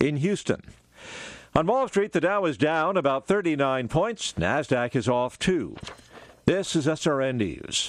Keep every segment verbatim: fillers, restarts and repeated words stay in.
in Houston. On Wall Street, the Dow is down about thirty-nine points. NASDAQ is off two. This is S R N News.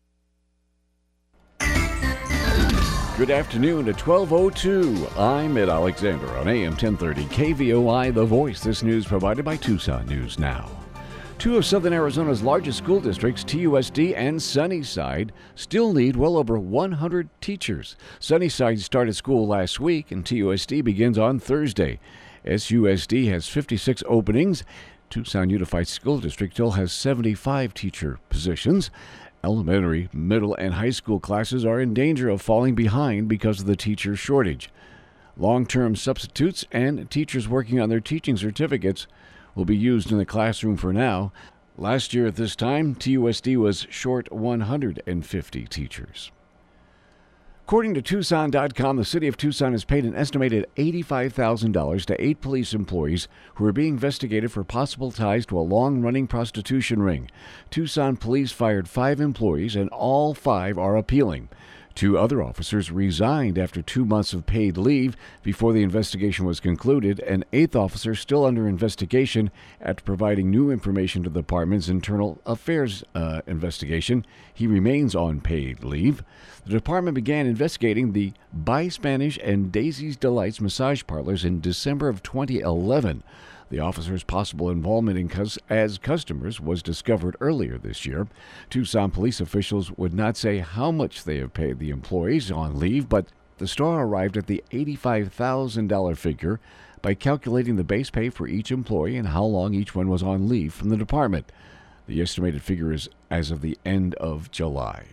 Good afternoon at twelve oh two. I'm Ed Alexander on A M ten thirty K V O I, The Voice. This news provided by Tucson News Now. Two of Southern Arizona's largest school districts, T U S D and Sunnyside, still need well over one hundred teachers. Sunnyside started school last week, and T U S D begins on Thursday. S U S D has fifty-six openings. Tucson Unified School District still has seventy-five teacher positions. Elementary, middle, and high school classes are in danger of falling behind because of the teacher shortage. Long-term substitutes and teachers working on their teaching certificates will be used in the classroom for now. Last year at this time, T U S D was short one hundred fifty teachers. According to Tucson dot com, the city of Tucson has paid an estimated eighty-five thousand dollars to eight police employees who are being investigated for possible ties to a long-running prostitution ring. Tucson police fired five employees, and all five are appealing. Two other officers resigned after two months of paid leave before the investigation was concluded. An eighth officer still under investigation after providing new information to the department's internal affairs uh, investigation. He remains on paid leave. The department began investigating the By Spanish and Daisy's Delights massage parlors in December of twenty eleven. The officers' possible involvement in cus- as customers was discovered earlier this year. Tucson police officials would not say how much they have paid the employees on leave, but the star arrived at the eighty-five thousand dollars figure by calculating the base pay for each employee and how long each one was on leave from the department. The estimated figure is as of the end of July.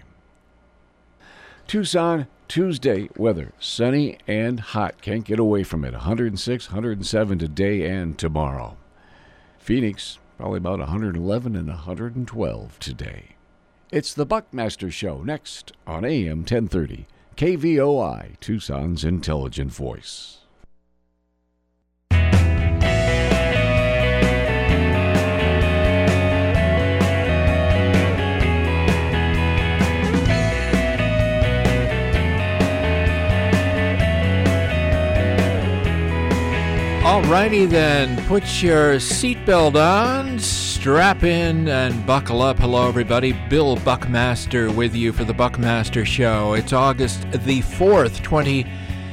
Tucson, Tuesday weather, sunny and hot. Can't get away from it. one hundred six, one hundred seven today and tomorrow. Phoenix, probably about one hundred eleven and one hundred twelve today. It's the Buckmaster Show next on A M ten thirty. K V O I, Tucson's intelligent voice. Alrighty then, put your seatbelt on, strap in, and buckle up. Hello everybody, Bill Buckmaster with you for the Buckmaster Show. It's August the fourth, twenty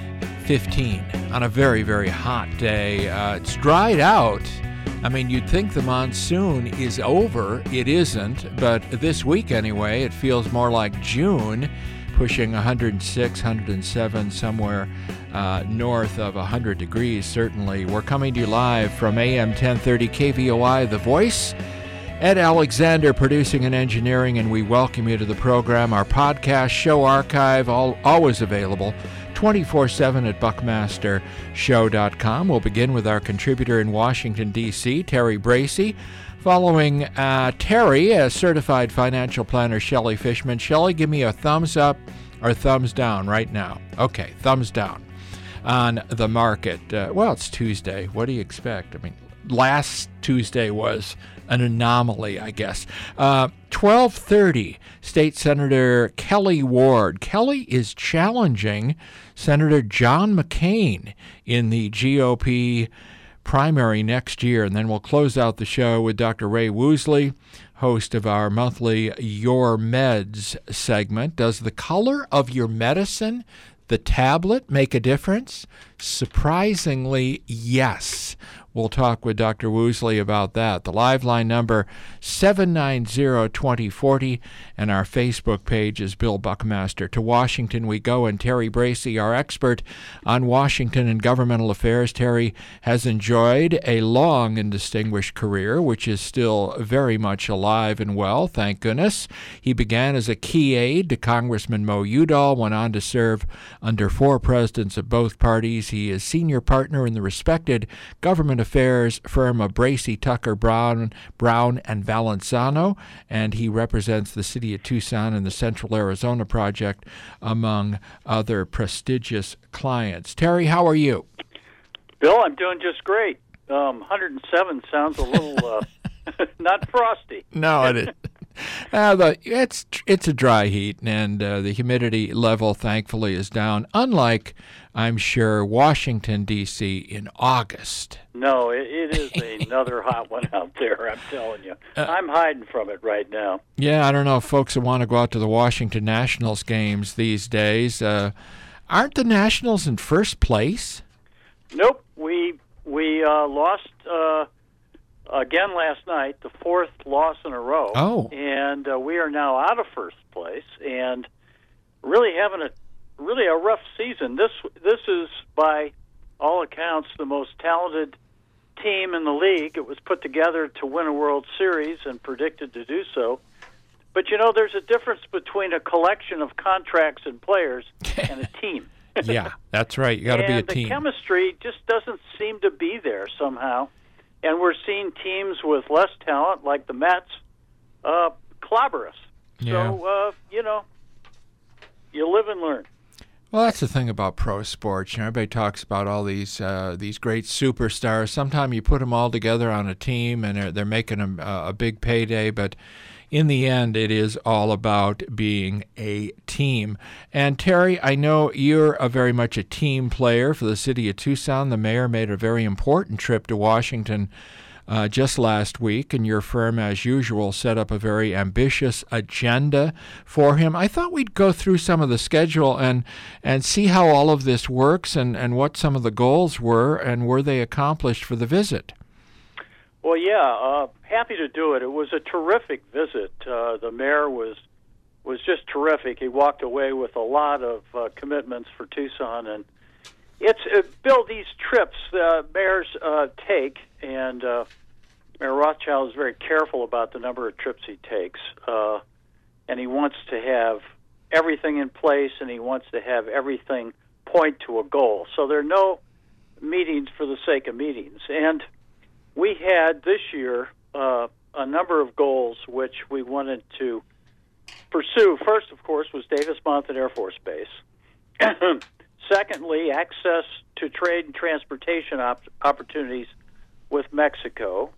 fifteen, on a very, very hot day. Uh, it's dried out. I mean, you'd think the monsoon is over. It isn't, but this week anyway, it feels more like June, pushing one hundred six, one hundred seven, somewhere uh, north of one hundred degrees, certainly. We're coming to you live from A M ten thirty K V O I, The Voice. Ed Alexander producing and engineering, and we welcome you to the program. Our podcast, show archive, all always available twenty-four seven at buckmaster show dot com. We'll begin with our contributor in Washington, D C, Terry Bracey. Following uh, Terry, a certified financial planner, Shelley Fishman. Shelley, give me a thumbs up or thumbs down right now. Okay, thumbs down on the market. Uh, well, it's Tuesday. What do you expect? I mean, last Tuesday was an anomaly, I guess. Uh, twelve thirty, State Senator Kelly Ward. Kelly is challenging Senator John McCain in the G O P primary next year. And then we'll close out the show with Doctor Ray Woosley, host of our monthly Your Meds segment. Does the color of your medicine, the tablet, make a difference? Surprisingly, yes. We'll talk with Doctor Woosley about that. The live line number, seven nine zero, two zero four zero, and our Facebook page is Bill Buckmaster. To Washington we go, and Terry Bracey, our expert on Washington and governmental affairs. Terry has enjoyed a long and distinguished career, which is still very much alive and well, thank goodness. He began as a key aide to Congressman Mo Udall, went on to serve under four presidents of both parties. He is senior partner in the respected government affairs firm of Bracey, Tucker, Brown, Brown, and Valenzano, and he represents the city of Tucson and the Central Arizona Project, among other prestigious clients. Terry, how are you? Bill, I'm doing just great. Um, one hundred seven sounds a little uh, not frosty. No, it is. Uh, the, it's it's a dry heat, and uh, the humidity level, thankfully, is down, unlike, I'm sure, Washington, D C in August. No, it, it is another hot one out there, I'm telling you. Uh, I'm hiding from it right now. Yeah, I don't know if folks that want to go out to the Washington Nationals games these days. Uh, aren't the Nationals in first place? Nope. We, we uh, lost... Uh, Again last night, the fourth loss in a row. Oh. And uh, we are now out of first place and really having a really a rough season. This this is, by all accounts, the most talented team in the league. It was put together to win a World Series and predicted to do so. But, you know, there's a difference between a collection of contracts and players and a team. Yeah, that's right. You got to be a team. team. And the chemistry just doesn't seem to be there somehow. And we're seeing teams with less talent, like the Mets, uh, clobber us. Yeah. So, uh, you know, you live and learn. Well, that's the thing about pro sports. You know, everybody talks about all these uh, these great superstars. Sometimes you put them all together on a team, and they're, they're making a, a big payday, but in the end, it is all about being a team. And Terry, I know you're a very much a team player for the city of Tucson. The mayor made a very important trip to Washington uh, just last week, and your firm, as usual, set up a very ambitious agenda for him. I thought we'd go through some of the schedule and and see how all of this works and, and what some of the goals were and were they accomplished for the visit. Well, yeah, uh, happy to do it. It was a terrific visit. Uh, the mayor was was just terrific. He walked away with a lot of uh, commitments for Tucson, and it's uh, Bill. These trips uh, mayors uh, take, and uh, Mayor Rothschild is very careful about the number of trips he takes, uh, and he wants to have everything in place, and he wants to have everything point to a goal. So there are no meetings for the sake of meetings, and we had this year uh, a number of goals which we wanted to pursue. First, of course, was Davis-Monthan Air Force Base. Secondly, access to trade and transportation op- opportunities with Mexico.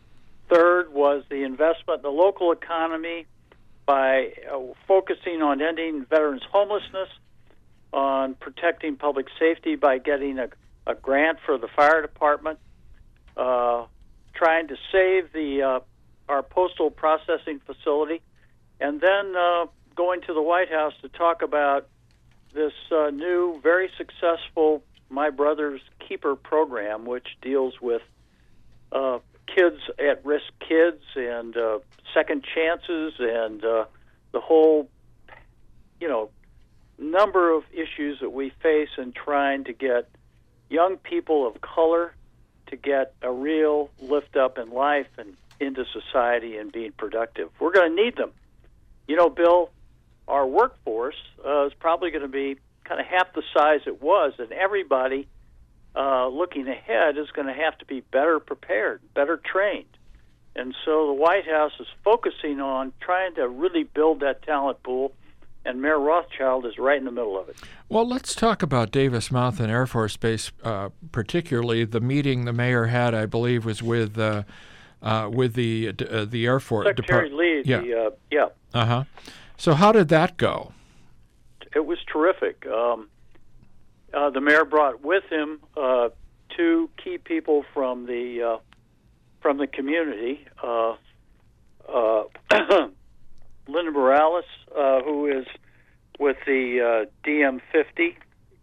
Third was the investment in the local economy by uh, focusing on ending veterans' homelessness, on protecting public safety by getting a, a grant for the fire department, Uh, trying to save the uh, our postal processing facility, and then uh, going to the White House to talk about this uh, new, very successful My Brother's Keeper program, which deals with uh, kids at-risk kids and uh, second chances and uh, the whole, you know, number of issues that we face in trying to get young people of color to get a real lift up in life and into society and being productive. We're going to need them. You know, Bill, our workforce uh, is probably going to be kind of half the size it was, and everybody uh, looking ahead is going to have to be better prepared, better trained. And so the White House is focusing on trying to really build that talent pool, and Mayor Rothschild is right in the middle of it. Well, let's talk about Davis-Monthan Air Force Base, uh, particularly the meeting the mayor had, I believe, was with uh, uh, with the uh, the Air Force Secretary Depart- Lee. Yeah. The, uh, yeah. Uh huh. So how did that go? It was terrific. Um, uh, the mayor brought with him uh, two key people from the uh, from the community. Uh, uh, Linda Morales, uh, who is with the uh, D M fifty,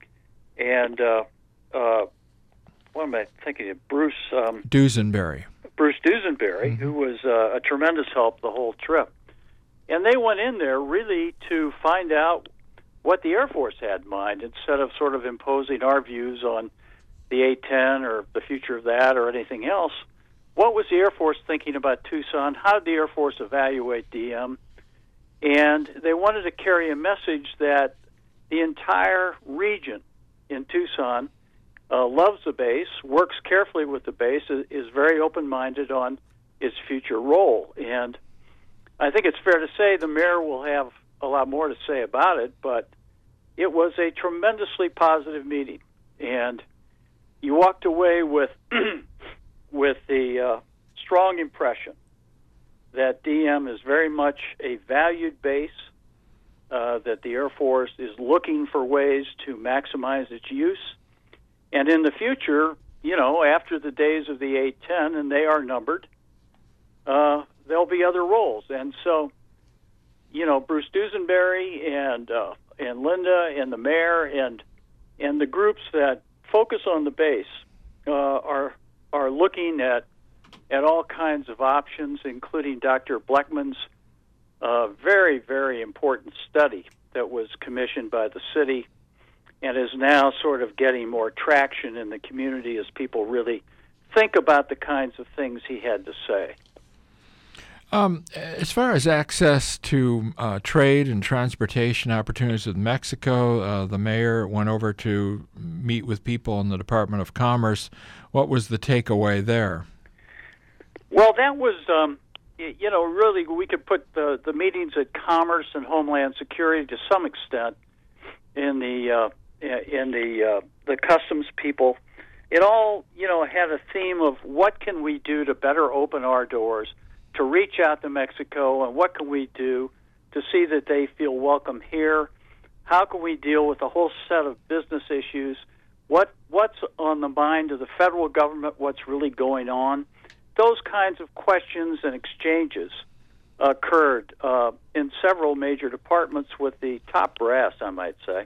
and uh, uh, what am I thinking of? Bruce um, Dusenberry. Bruce Dusenberry, mm-hmm. who was uh, a tremendous help the whole trip. And they went in there really to find out what the Air Force had in mind, instead of sort of imposing our views on the A ten or the future of that or anything else. What was the Air Force thinking about Tucson? How did the Air Force evaluate D M? And they wanted to carry a message that the entire region in Tucson uh, loves the base, works carefully with the base, is, is very open-minded on its future role. And I think it's fair to say the mayor will have a lot more to say about it, but it was a tremendously positive meeting. And you walked away with, with the uh, strong impression that D M is very much a valued base, uh, that the Air Force is looking for ways to maximize its use. And in the future, you know, after the days of the eight ten, and they are numbered, uh, there'll be other roles. And so, you know, Bruce Dusenberry and uh, and Linda and the mayor and and the groups that focus on the base uh, are are looking at at all kinds of options, including Doctor Bleckman's uh, very, very important study that was commissioned by the city and is now sort of getting more traction in the community as people really think about the kinds of things he had to say. Um, as far as access to uh, trade and transportation opportunities with Mexico, uh, the mayor went over to meet with people in the Department of Commerce. What was the takeaway there? Well, that was, um, you know, really we could put the, the meetings at Commerce and Homeland Security to some extent in the uh, in the uh, the customs people. It all, you know, had a theme of what can we do to better open our doors, to reach out to Mexico, and what can we do to see that they feel welcome here? How can we deal with a whole set of business issues? What what's on the mind of the federal government? What's really going on? Those kinds of questions and exchanges occurred uh, in several major departments with the top brass, I might say.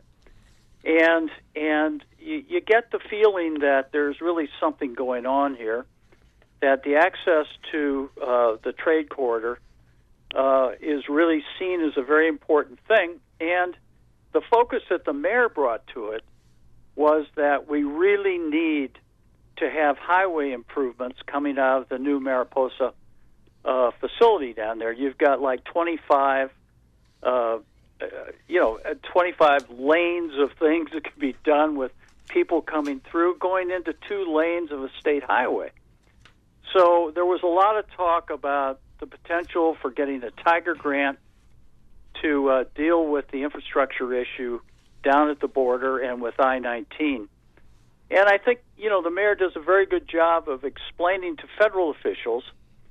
And and you, you get the feeling that there's really something going on here, that the access to uh, the trade corridor uh, is really seen as a very important thing. And the focus that the mayor brought to it was that we really need to have highway improvements coming out of the new Mariposa uh, facility down there. You've got like twenty-five, uh, uh, you know, twenty-five lanes of things that can be done with people coming through, going into two lanes of a state highway. So there was a lot of talk about the potential for getting a Tiger grant to uh, deal with the infrastructure issue down at the border and with I nineteen. And I think, you know, the mayor does a very good job of explaining to federal officials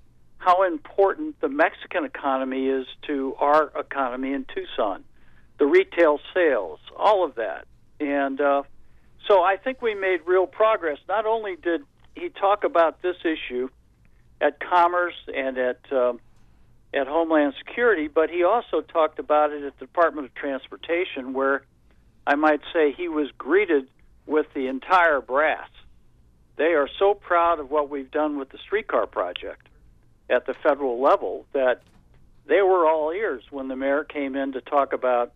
how important the Mexican economy is to our economy in Tucson, the retail sales, all of that. And uh, so I think we made real progress. Not only did he talk about this issue at Commerce and at um, at Homeland Security, but he also talked about it at the Department of Transportation, where I might say he was greeted with the entire brass. They are so proud of what we've done with the streetcar project at the federal level that they were all ears when the mayor came in to talk about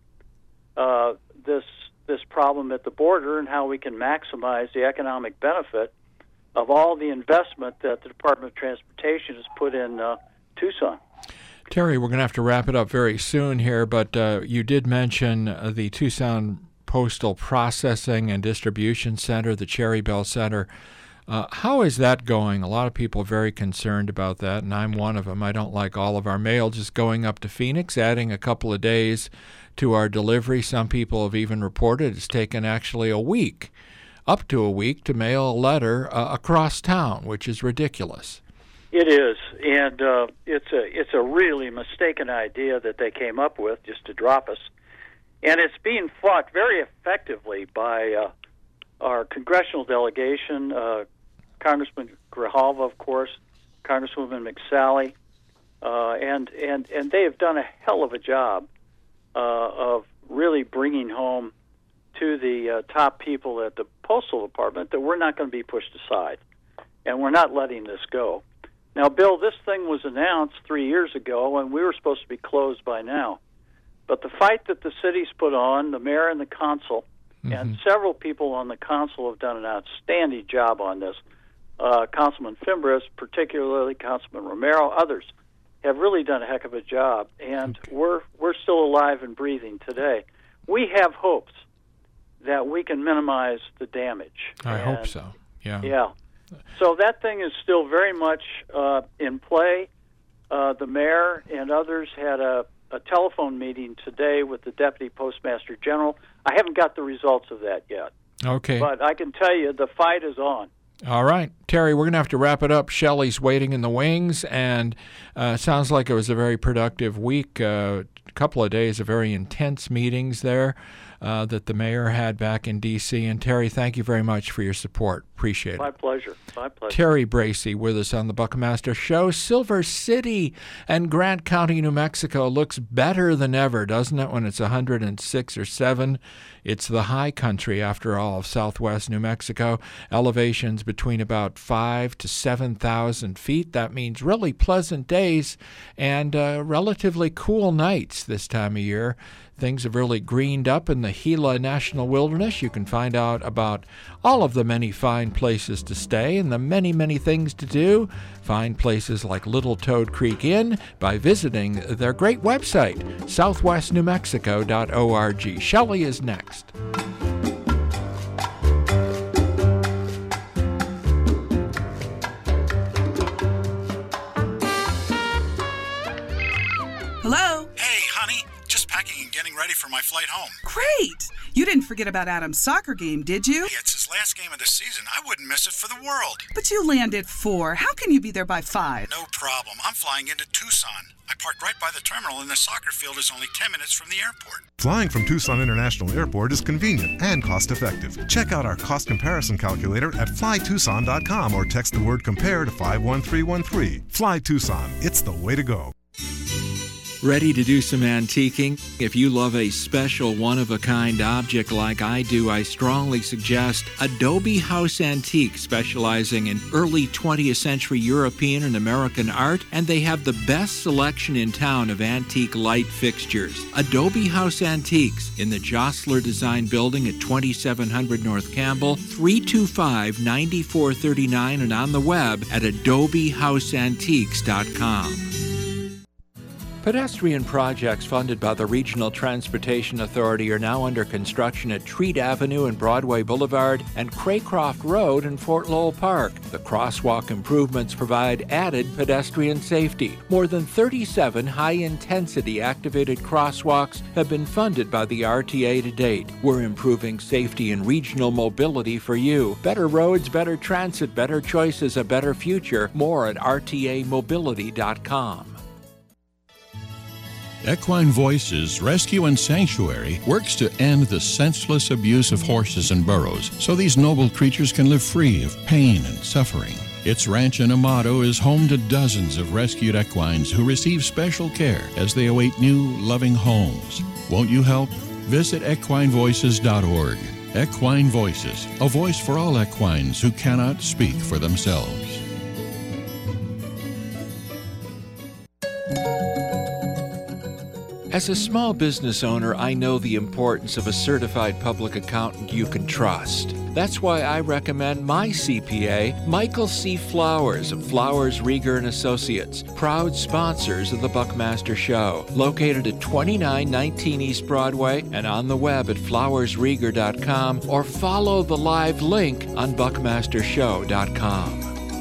uh, this this problem at the border and how we can maximize the economic benefit of all the investment that the Department of Transportation has put in uh, Tucson. Terry, we're going to have to wrap it up very soon here, but uh, you did mention uh, the Tucson Postal Processing and Distribution Center, the Cherry Bell Center. Uh, how is that going? A lot of people are very concerned about that, and I'm one of them. I don't like all of our mail just going up to Phoenix, adding a couple of days to our delivery. Some people have even reported it's taken actually a week, up to a week, to mail a letter uh, across town, which is ridiculous. It is, and uh, it's a it's a really mistaken idea that they came up with just to drop us. And it's being fought very effectively by uh, our congressional delegation, uh, Congressman Grijalva, of course, Congresswoman McSally, uh, and, and, and they have done a hell of a job uh, of really bringing home to the uh, top people at the Postal Department that we're not going to be pushed aside, and we're not letting this go. Now, Bill, this thing was announced three years ago, and we were supposed to be closed by now. But the fight that the city's put on, the mayor and the consul, mm-hmm. and several people on the council have done an outstanding job on this. Uh, Councilman Fimbres, particularly Councilman Romero, others have really done a heck of a job, and okay. we're we're still alive and breathing today. We have hopes that we can minimize the damage. I and, hope so. Yeah. Yeah. So that thing is still very much uh, in play. Uh, the mayor and others had a a telephone meeting today with the Deputy Postmaster General. I haven't got the results of that yet. Okay. But I can tell you the fight is on. All right. Terry, we're going to have to wrap it up. Shelley's waiting in the wings, and uh, sounds like it was a very productive week. Uh, a couple of days of very intense meetings there uh, that the mayor had back in D C. And Terry, thank you very much for your support. Appreciate it. My pleasure. My pleasure. Terry Bracey with us on the Buckmaster Show. Silver City and Grant County, New Mexico looks better than ever, doesn't it, when it's one hundred six or seven? It's the high country, after all, of southwest New Mexico. Elevations between about five to seven thousand feet. That means really pleasant days and uh, relatively cool nights this time of year. Things have really greened up in the Gila National Wilderness. You can find out about all of the many fine places to stay and the many, many things to do. Find places like Little Toad Creek Inn by visiting their great website, southwest new mexico dot org. Shelley is next. Hello? Hey, honey. Just packing and getting ready for my flight home. Great! You didn't forget about Adam's soccer game, did you? Hey, it's his last game of the season. I wouldn't miss it for the world. But you land at four. How can you be there by five? No problem. I'm flying into Tucson. I parked right by the terminal, and the soccer field is only ten minutes from the airport. Flying from Tucson International Airport is convenient and cost-effective. Check out our cost comparison calculator at fly tucson dot com or text the word compare to five one three one three. Fly Tucson. It's the way to go. Ready to do some antiquing? If you love a special one-of-a-kind object like I do, I strongly suggest Adobe House Antique, specializing in early twentieth century European and American art, and they have the best selection in town of antique light fixtures. Adobe House Antiques in the Jostler Design Building at twenty-seven hundred North Campbell, three two five, nine four three nine, and on the web at adobe house antiques dot com. Pedestrian projects funded by the Regional Transportation Authority are now under construction at Treat Avenue and Broadway Boulevard and Craycroft Road in Fort Lowell Park. The crosswalk improvements provide added pedestrian safety. More than thirty-seven high-intensity activated crosswalks have been funded by the R T A to date. We're improving safety and regional mobility for you. Better roads, better transit, better choices, a better future. More at r t a mobility dot com. Equine Voices Rescue and Sanctuary works to end the senseless abuse of horses and burros so these noble creatures can live free of pain and suffering. Its ranch in Amado is home to dozens of rescued equines who receive special care as they await new, loving homes. Won't you help? Visit equine voices dot org. Equine Voices, a voice for all equines who cannot speak for themselves. As a small business owner, I know the importance of a certified public accountant you can trust. That's why I recommend my C P A, Michael C. Flowers of Flowers, Rieger and Associates, proud sponsors of the Buckmaster Show, located at twenty-nine nineteen East Broadway and on the web at flowers rieger dot com, or follow the live link on buckmaster show dot com.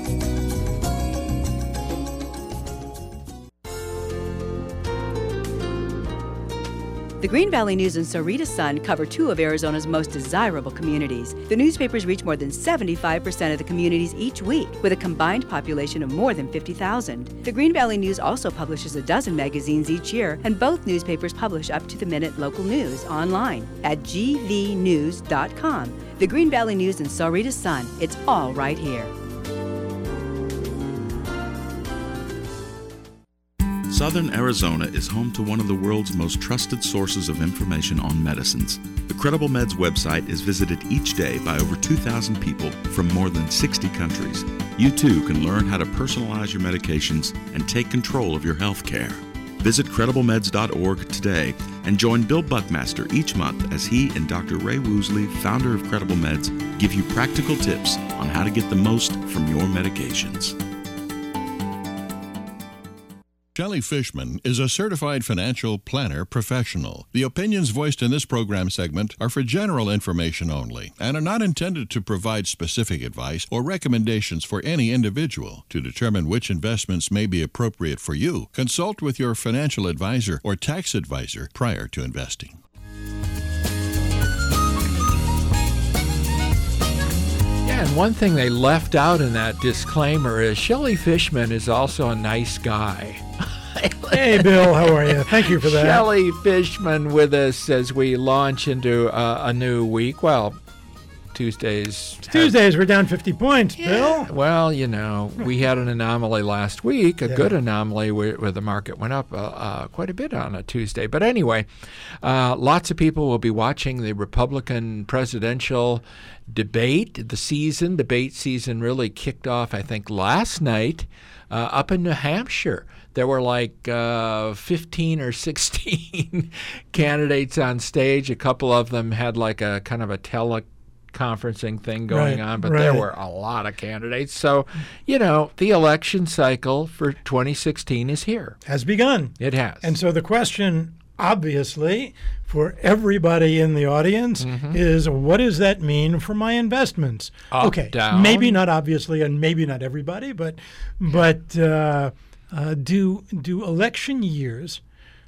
The Green Valley News and Sahuarita Sun cover two of Arizona's most desirable communities. The newspapers reach more than seventy-five percent of the communities each week, with a combined population of more than fifty thousand. The Green Valley News also publishes a dozen magazines each year, and both newspapers publish up-to-the-minute local news online at g v news dot com. The Green Valley News and Sahuarita Sun, it's all right here. Southern Arizona is home to one of the world's most trusted sources of information on medicines. The Credible Meds website is visited each day by over two thousand people from more than sixty countries. You too can learn how to personalize your medications and take control of your health care. Visit credible meds dot org today and join Bill Buckmaster each month as he and Doctor Ray Woosley, founder of Credible Meds, give you practical tips on how to get the most from your medications. Shelley Fishman is a certified financial planner professional. The opinions voiced in this program segment are for general information only and are not intended to provide specific advice or recommendations for any individual. To determine which investments may be appropriate for you, consult with your financial advisor or tax advisor prior to investing. And one thing they left out in that disclaimer is Shelley Fishman is also a nice guy. Hey, Bill, how are you? Thank you for that. Shelley Fishman with us as we launch into uh, a new week. Well, Tuesdays. Have, Tuesdays, we're down fifty points, yeah, Bill. Well, you know, we had an anomaly last week, a yeah. good anomaly where, where the market went up uh, uh, quite a bit on a Tuesday. But anyway, uh, lots of people will be watching the Republican presidential debate. The season, debate season really kicked off, I think, last night uh, up in New Hampshire. There were like uh, fifteen or sixteen candidates on stage. A couple of them had like a kind of a teleconferencing thing going right, on, but right. there were a lot of candidates. So, you know, the election cycle for twenty sixteen is here. Has begun. It has. And so the question, obviously, for everybody in the audience mm-hmm. is, what does that mean for my investments? Up, okay, down. Maybe not obviously, and maybe not everybody, but but uh, uh, do do election years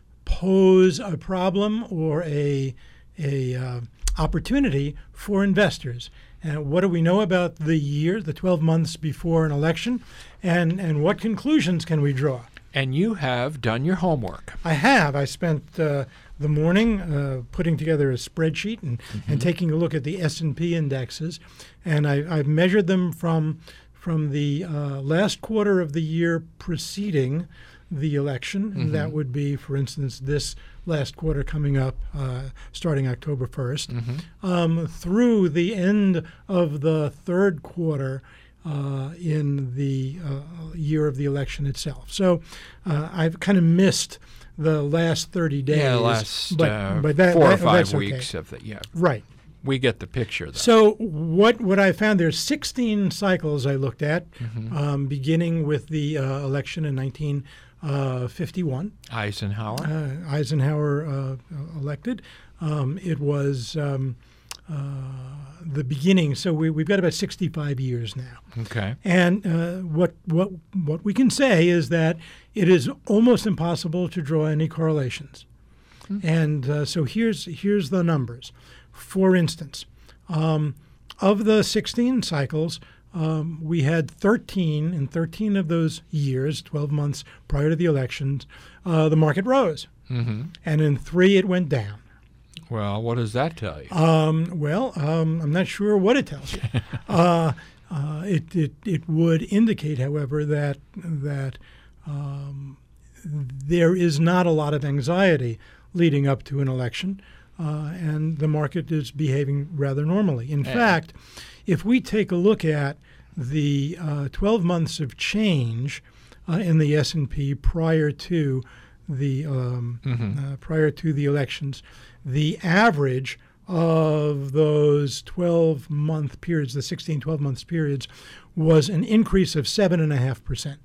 pose a problem or a a uh, opportunity for investors? And what do we know about the year, the twelve months before an election, and and what conclusions can we draw? And you have done your homework. I have. I spent uh, the morning uh, putting together a spreadsheet and, mm-hmm. and taking a look at the S and P indexes, and I, I've measured them from from the uh, last quarter of the year preceding the election. Mm-hmm. And that would be, for instance, this last quarter coming up uh, starting October first, mm-hmm. um, through the end of the third quarter Uh, in the uh, year of the election itself. So uh, I've kind of missed the last thirty days. Yeah, last but, uh, but that, four that, or five that's weeks okay. of the, yeah. Right. We get the picture, though. So what what I found, there's sixteen cycles I looked at, mm-hmm. um, beginning with the uh, election in nineteen fifty-one. Eisenhower. Uh, Eisenhower uh, elected. Um, it was um, uh, the beginning. So we, we've got about sixty-five years now. Okay. And uh, what what what we can say is that it is almost impossible to draw any correlations. Mm-hmm. And uh, so here's here's the numbers. For instance, um, of the sixteen cycles, um, we had thirteen, in thirteen of those years, twelve months prior to the elections, uh, the market rose. Mm-hmm. And in three, it went down. Well, what does that tell you? Um, well, um, I'm not sure what it tells you. uh, uh, it, it it would indicate, however, that that um, there is not a lot of anxiety leading up to an election, uh, and the market is behaving rather normally. In yeah. fact, if we take a look at the uh, twelve months of change uh, in the S and P prior to the um, mm-hmm. uh, prior to the elections, the average of those twelve-month periods, the sixteen twelve-month periods, was an increase of seven point five percent.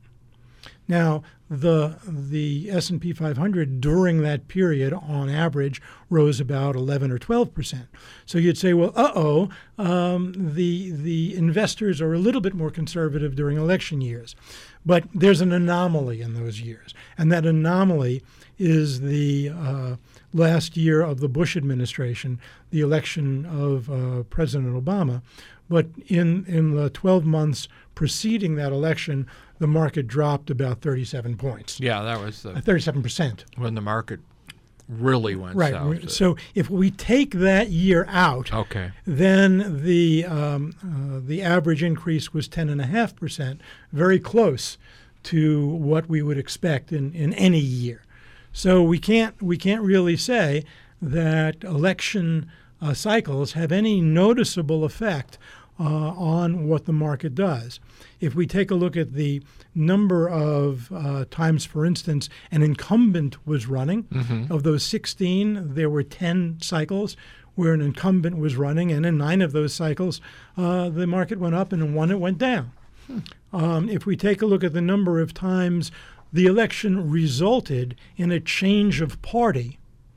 Now, the the S and P five hundred during that period, on average, rose about eleven or twelve percent. So you'd say, well, uh-oh, um, the the investors are a little bit more conservative during election years. But there's an anomaly in those years, and that anomaly is the uh, last year of the Bush administration, the election of uh, President Obama. But in, in the twelve months preceding that election, the market dropped about thirty-seven points. Yeah, that was the, uh, thirty-seven percent. When the market really went right. south. So if we take that year out, okay. then the um, uh, the average increase was ten point five percent, very close to what we would expect in, in any year. So we can't we can't really say that election uh, cycles have any noticeable effect uh, on what the market does. If we take a look at the number of uh, times, for instance, an incumbent was running, mm-hmm. of those sixteen, there were ten cycles where an incumbent was running, and in nine of those cycles, uh, the market went up, and in one it went down. Hmm. Um, if we take a look at the number of times the election resulted in a change of party,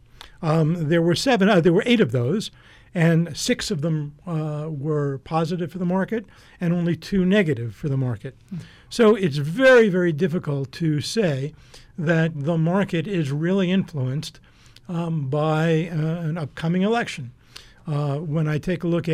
um, there were seven, uh, there were eight of those, and six of them uh, were positive for the market, and only two negative for the market. Hmm. So it's very, very difficult to say that the market is really influenced um, by uh, an upcoming election. Uh, when I take a look at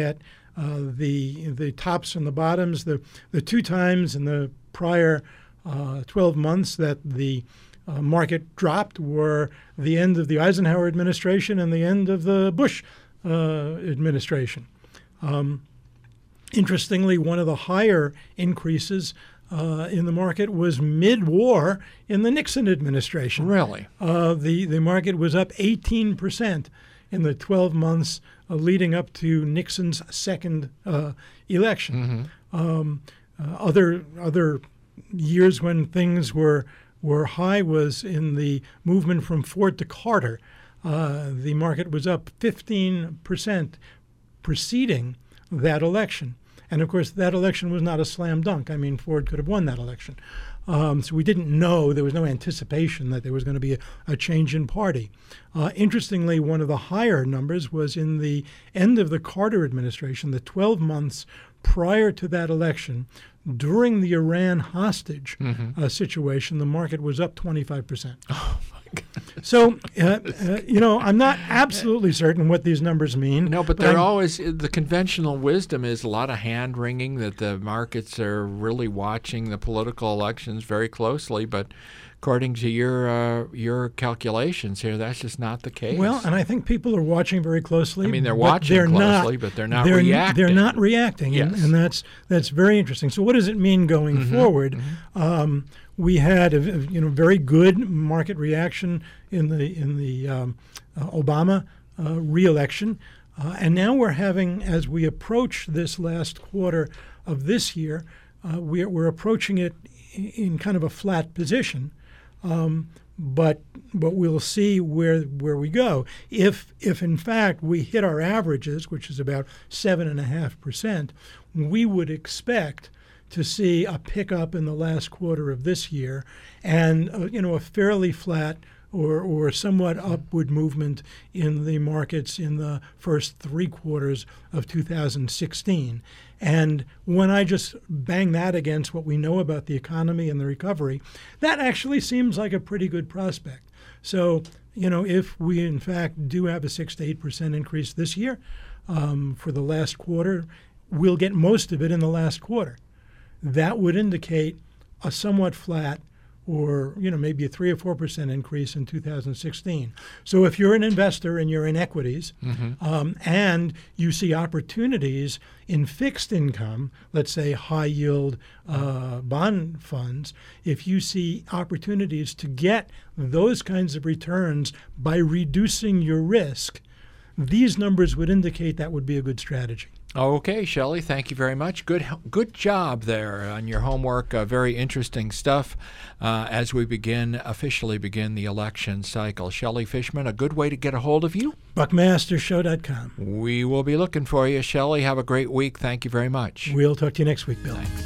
uh, the the tops and the bottoms. The the two times in the prior uh, twelve months that the uh, market dropped were the end of the Eisenhower administration and the end of the Bush uh, administration. Um, interestingly, one of the higher increases uh, in the market was mid-war in the Nixon administration. Really? Uh, the, the market was up eighteen percent in the twelve months uh, leading up to Nixon's second uh, election. Mm-hmm. Um, uh, other other years when things were were high was in the movement from Ford to Carter. Uh, the market was up fifteen percent preceding that election. And, of course, that election was not a slam dunk. I mean, Ford could have won that election. Um, so we didn't know, there was no anticipation that there was going to be a, a change in party. Uh, interestingly, one of the higher numbers was in the end of the Carter administration, the twelve months prior to that election. During the Iran hostage mm-hmm. uh, situation, the market was up twenty-five percent. Oh, my God. So, uh, uh, you know, I'm not absolutely certain what these numbers mean. No, but, but they're I'm, always, the conventional wisdom is a lot of hand-wringing, that the markets are really watching the political elections very closely, but according to your uh, your calculations here, that's just not the case. Well, and I think people are watching very closely. I mean, they're watching they're closely, not, but they're not they're, reacting. They're not reacting, yes. and, and that's that's very interesting. So what does it mean going mm-hmm, forward? Mm-hmm. Um, we had a, you know very good market reaction in the in the um, uh, Obama uh, re-election, uh, and now we're having, as we approach this last quarter of this year, uh, we're we're approaching it in kind of a flat position. Um, but but we'll see where where we go. If if in fact we hit our averages, which is about seven and a half percent, we would expect to see a pickup in the last quarter of this year, and uh, you know a fairly flat or or somewhat upward movement in the markets in the first three quarters of two thousand sixteen. And when I just bang that against what we know about the economy and the recovery, that actually seems like a pretty good prospect. So, you know, if we in fact do have a six to eight percent increase this year um, for the last quarter, we'll get most of it in the last quarter. That would indicate a somewhat flat or, you know, maybe a three or four percent increase in two thousand sixteen. So if you're an investor and you're in equities mm-hmm. um, and you see opportunities in fixed income, let's say high yield uh, bond funds, if you see opportunities to get those kinds of returns by reducing your risk, these numbers would indicate that would be a good strategy. Okay, Shelley, thank you very much. Good good job there on your homework. Uh, very interesting stuff uh, as we begin, officially begin the election cycle. Shelley Fishman, a good way to get a hold of you? Buckmaster Show dot com. We will be looking for you. Shelley, have a great week. Thank you very much. We'll talk to you next week, Bill. Thanks.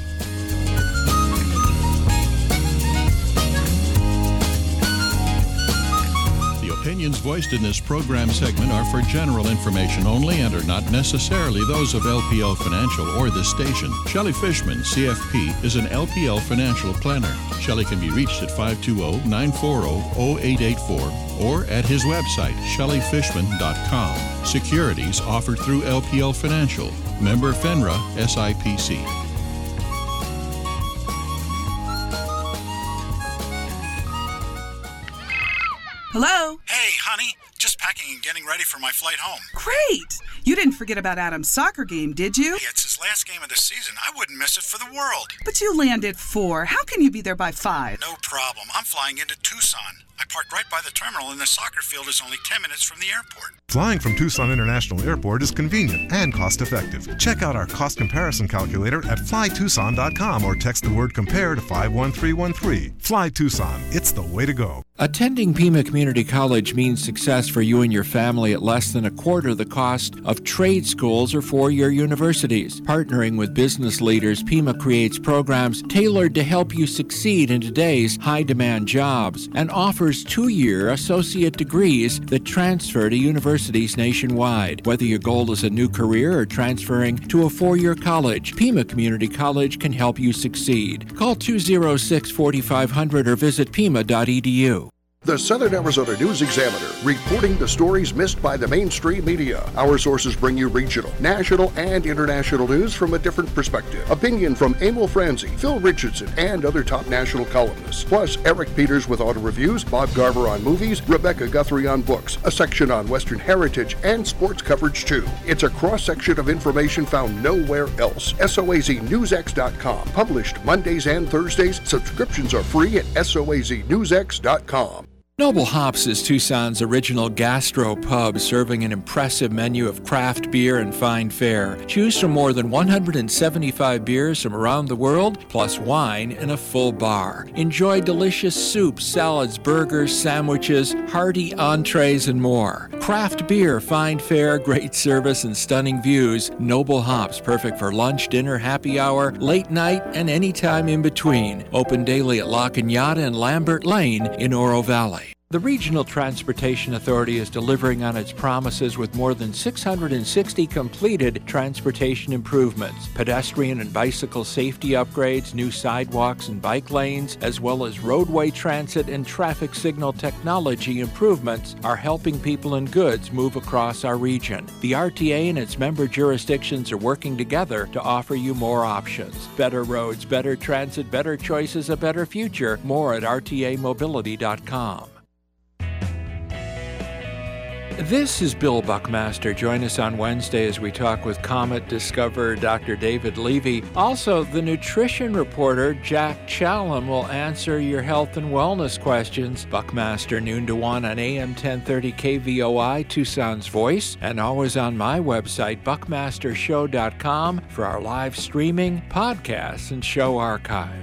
Opinions voiced in this program segment are for general information only and are not necessarily those of L P L Financial or this station. Shelley Fishman, C F P, is an L P L financial planner. Shelley can be reached at five two zero, nine four zero, zero eight eight four or at his website, shelley fishman dot com. Securities offered through L P L Financial. Member FINRA, S I P C. Hello? Hey, honey. Just packing and getting ready for my flight home. Great! You didn't forget about Adam's soccer game, did you? Hey, it's his last game of the season. I wouldn't miss it for the world. But you land at four. How can you be there by five? No problem. I'm flying into Tucson. I parked right by the terminal, and the soccer field is only ten minutes from the airport. Flying from Tucson International Airport is convenient and cost-effective. Check out our cost comparison calculator at fly tucson dot com or text the word compare to five one three one three. Fly Tucson. It's the way to go. Attending Pima Community College means success for you and your family at less than a quarter the cost of trade schools or four-year universities. Partnering with business leaders, Pima creates programs tailored to help you succeed in today's high-demand jobs and offers two-year associate degrees that transfer to universities nationwide. Whether your goal is a new career or transferring to a four-year college, Pima Community College can help you succeed. Call two oh six, four five zero zero or visit pima dot e d u. The Southern Arizona News Examiner, reporting the stories missed by the mainstream media. Our sources bring you regional, national, and international news from a different perspective. Opinion from Emil Franzi, Phil Richardson, and other top national columnists. Plus, Eric Peters with auto reviews, Bob Garver on movies, Rebecca Guthrie on books, a section on Western heritage, and sports coverage too. It's a cross-section of information found nowhere else. S O A Z News X dot com. Published Mondays and Thursdays. Subscriptions are free at S O A Z News X dot com. Noble Hops is Tucson's original gastro pub, serving an impressive menu of craft beer and fine fare. Choose from more than one hundred seventy-five beers from around the world, plus wine and a full bar. Enjoy delicious soups, salads, burgers, sandwiches, hearty entrees, and more. Craft beer, fine fare, great service, and stunning views. Noble Hops, perfect for lunch, dinner, happy hour, late night, and any time in between. Open daily at La Cañada and Lambert Lane in Oro Valley. The Regional Transportation Authority is delivering on its promises with more than six hundred sixty completed transportation improvements. Pedestrian and bicycle safety upgrades, new sidewalks and bike lanes, as well as roadway transit and traffic signal technology improvements are helping people and goods move across our region. The R T A and its member jurisdictions are working together to offer you more options. Better roads, better transit, better choices, a better future. More at R T A mobility dot com. This is Bill Buckmaster. Join us on Wednesday as we talk with Comet Discoverer Doctor David Levy. Also, the nutrition reporter Jack Challam will answer your health and wellness questions. Buckmaster noon to one on A M ten thirty K V O I, Tucson's Voice, and always on my website, buckmaster show dot com, for our live streaming, podcasts, and show archive.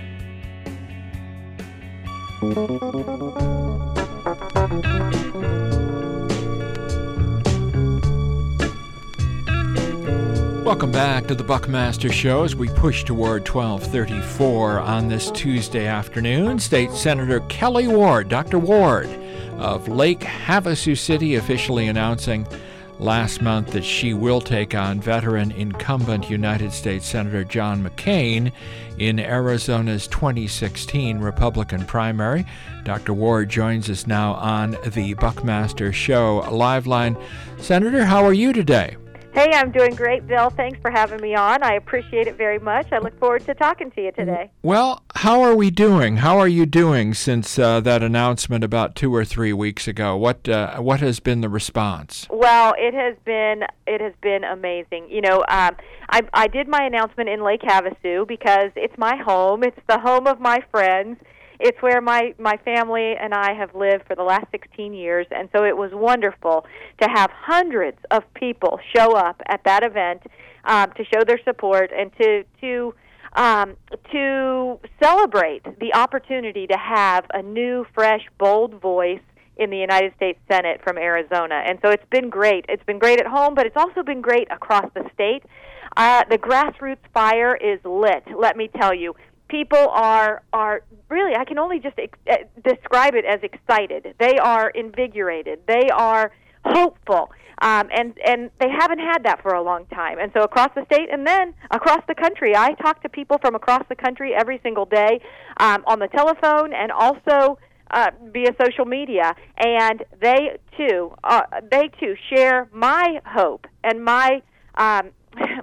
Welcome back to the Buckmaster Show as we push toward twelve thirty-four on this Tuesday afternoon. State Senator Kelly Ward, Doctor Ward of Lake Havasu City, officially announcing last month that she will take on veteran incumbent United States Senator John McCain in Arizona's twenty sixteen Republican primary. Doctor Ward joins us now on the Buckmaster Show live line. Senator, how are you today? Hey, I'm doing great, Bill. Thanks for having me on. I appreciate it very much. I look forward to talking to you today. Well, how are we doing? How are you doing since uh, that announcement about two or three weeks ago? What uh, what has been the response? Well, it has been it has been amazing. You know, um, I I did my announcement in Lake Havasu because it's my home. It's the home of my friends. It's where my, my family and I have lived for the last sixteen years, and so it was wonderful to have hundreds of people show up at that event um, to show their support and to to um, to celebrate the opportunity to have a new, fresh, bold voice in the United States Senate from Arizona. And so it's been great. It's been great at home, but it's also been great across the state. Uh, the grassroots fire is lit, let me tell you. People are are really, I can only just ex- uh, describe it as excited. They are invigorated. They are hopeful. Um, and, and they haven't had that for a long time. And so across the state and then across the country, I talk to people from across the country every single day um, on the telephone and also uh, via social media. And they, too, uh, they too share my hope and my um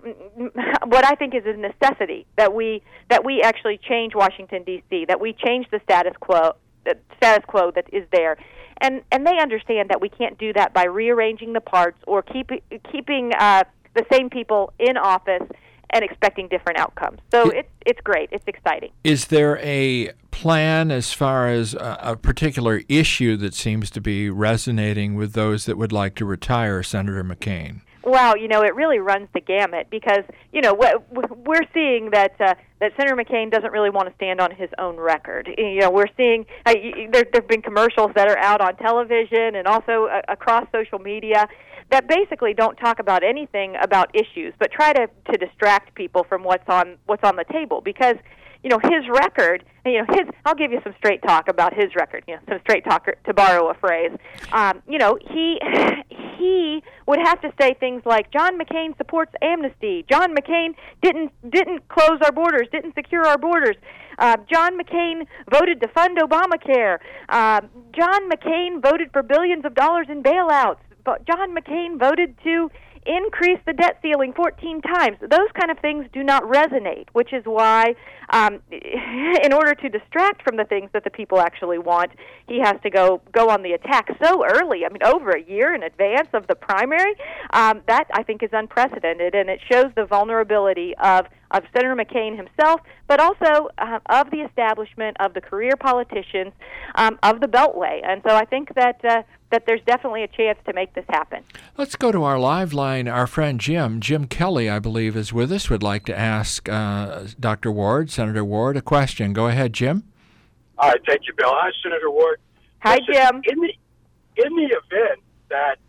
what I think is a necessity that we that we actually change Washington D C, that we change the status quo, the status quo that is there, and and they understand that we can't do that by rearranging the parts or keep keeping uh, the same people in office and expecting different outcomes. So it's it's great, it's exciting. Is there a plan as far as a, a particular issue that seems to be resonating with those that would like to retire Senator McCain? Well, you know, it really runs the gamut because, you know, we're seeing that uh, that Senator McCain doesn't really want to stand on his own record. You know, we're seeing uh, there have been commercials that are out on television and also uh, across social media that basically don't talk about anything about issues, but try to, to distract people from what's on what's on the table because, you know, his record, you know, his, I'll give you some straight talk about his record, you know, some straight talk to borrow a phrase. Um, you know, he he would have to say things like, John McCain supports amnesty. John McCain didn't didn't close our borders, didn't secure our borders. Uh, John McCain voted to fund Obamacare. Uh, John McCain voted for billions of dollars in bailouts. But John McCain voted to increase the debt ceiling fourteen times. Those kind of things do not resonate, which is why, um, in order to distract from the things that the people actually want, he has to go go on the attack so early. I mean, over a year in advance of the primary. Um, that, I think, is unprecedented, and it shows the vulnerability of, of Senator McCain himself, but also uh, of the establishment, of the career politicians, um, of the Beltway. And so I think that uh, that there's definitely a chance to make this happen. Let's go to our live line. Our friend Jim, Jim Kelly, I believe, is with us. Would like to ask uh, Doctor Ward, Senator Ward, a question. Go ahead, Jim. All right, thank you, Bill. Hi, Senator Ward. Hi, Listen, Jim. In the, in the event that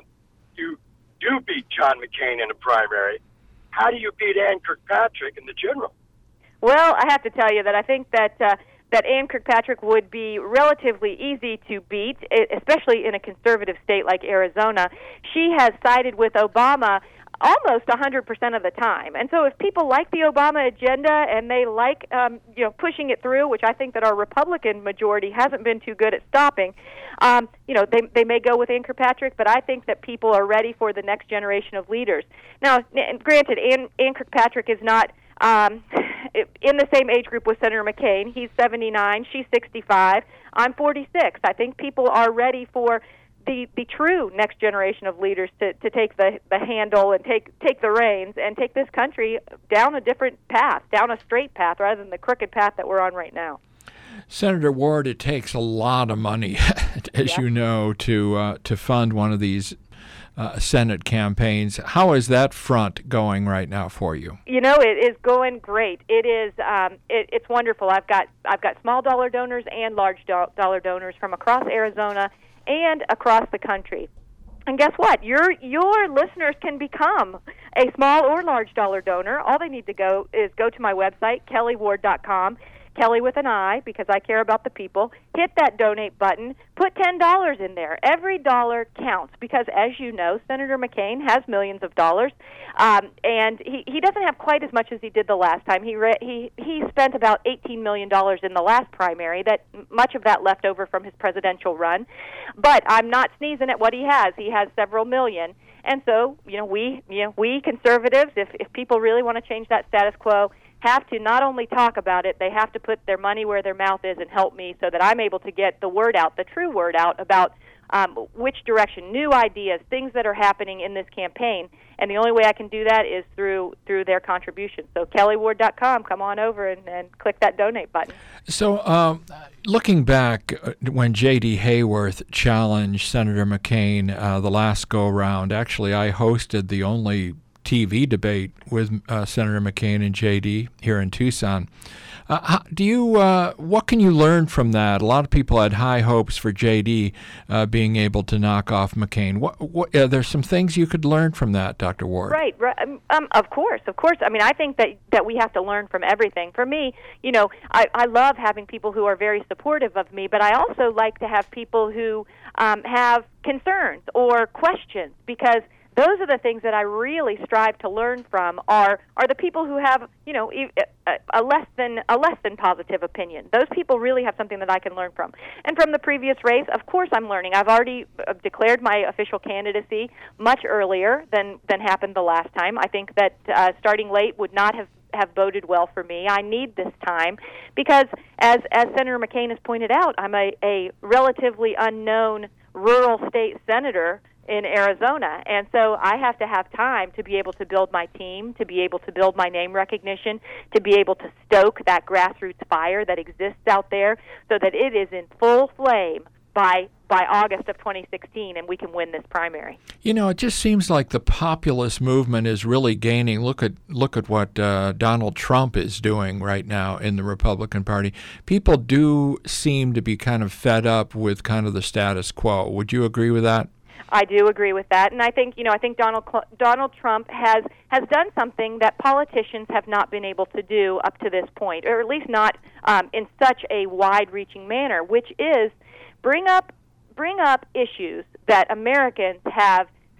you do beat John McCain in a primary, how do you beat Ann Kirkpatrick in the general? Well, I have to tell you that I think that uh, that Ann Kirkpatrick would be relatively easy to beat, especially in a conservative state like Arizona. She has sided with Obama almost one hundred percent of the time. And so if people like the Obama agenda and they like um, you know, pushing it through, which I think that our Republican majority hasn't been too good at stopping, um, you know, they, they may go with Ann Kirkpatrick, but I think that people are ready for the next generation of leaders. Now, granted, Ann, Ann Kirkpatrick is not um, in the same age group with Senator McCain. He's seventy-nine, she's sixty-five, I'm forty-six. I think people are ready for the the true next generation of leaders to, to take the, the handle and take take the reins and take this country down a different path, down a straight path rather than the crooked path that we're on right now. Senator Ward, it takes a lot of money, as yeah. you know, to uh, to fund one of these uh, Senate campaigns. How is that front going right now for you? You know, it is going great. It is um, it, it's wonderful. I've got I've got small dollar donors and large do- dollar donors from across Arizona and across the country. And guess what? Your your listeners can become a small or large dollar donor. All they need to go is go to my website, kelly ward dot com, Kelly with an I, because I care about the people. Hit that donate button. Put ten dollars in there. Every dollar counts because, as you know, Senator McCain has millions of dollars, um, and he, he doesn't have quite as much as he did the last time. He re- he he spent about eighteen million dollars in the last primary. That much of that left over from his presidential run. But I'm not sneezing at what he has. He has several million. And so, you know, we you know we conservatives, if if people really want to change that status quo, have to not only talk about it, they have to put their money where their mouth is and help me so that I'm able to get the word out, the true word out about um, which direction, new ideas, things that are happening in this campaign. And the only way I can do that is through through their contribution. So kelly ward dot com, come on over and, and click that donate button. So um, looking back, when J D. Hayworth challenged Senator McCain uh, the last go-round, actually I hosted the only T V debate with uh, Senator McCain and J D here in Tucson. Uh, how, do you? Uh, what can you learn from that? A lot of people had high hopes for J D uh, being able to knock off McCain. What? What? Are there some things you could learn from that, Doctor Ward? Right. right um, um, of course. Of course. I mean, I think that that we have to learn from everything. For me, you know, I, I love having people who are very supportive of me, but I also like to have people who um, have concerns or questions, because those are the things that I really strive to learn from. Are are the people who have, you know, a, a less than a less than positive opinion. Those people really have something that I can learn from. And from the previous race, of course, I'm learning. I've already uh, declared my official candidacy much earlier than than happened the last time. I think that uh, starting late would not have. have boded well for me. I need this time because, as as Senator McCain has pointed out, I'm a, a relatively unknown rural state senator in Arizona, and so I have to have time to be able to build my team, to be able to build my name recognition, to be able to stoke that grassroots fire that exists out there so that it is in full flame by by August of twenty sixteen, and we can win this primary. You know, it just seems like the populist movement is really gaining. Look at look at what uh, Donald Trump is doing right now in the Republican Party. People do seem to be kind of fed up with kind of the status quo. Would you agree with that? I do agree with that, and I think you know I think Donald Donald Trump has has done something that politicians have not been able to do up to this point, or at least not um, in such a wide-reaching manner, which is bring up bring up issues that Americans have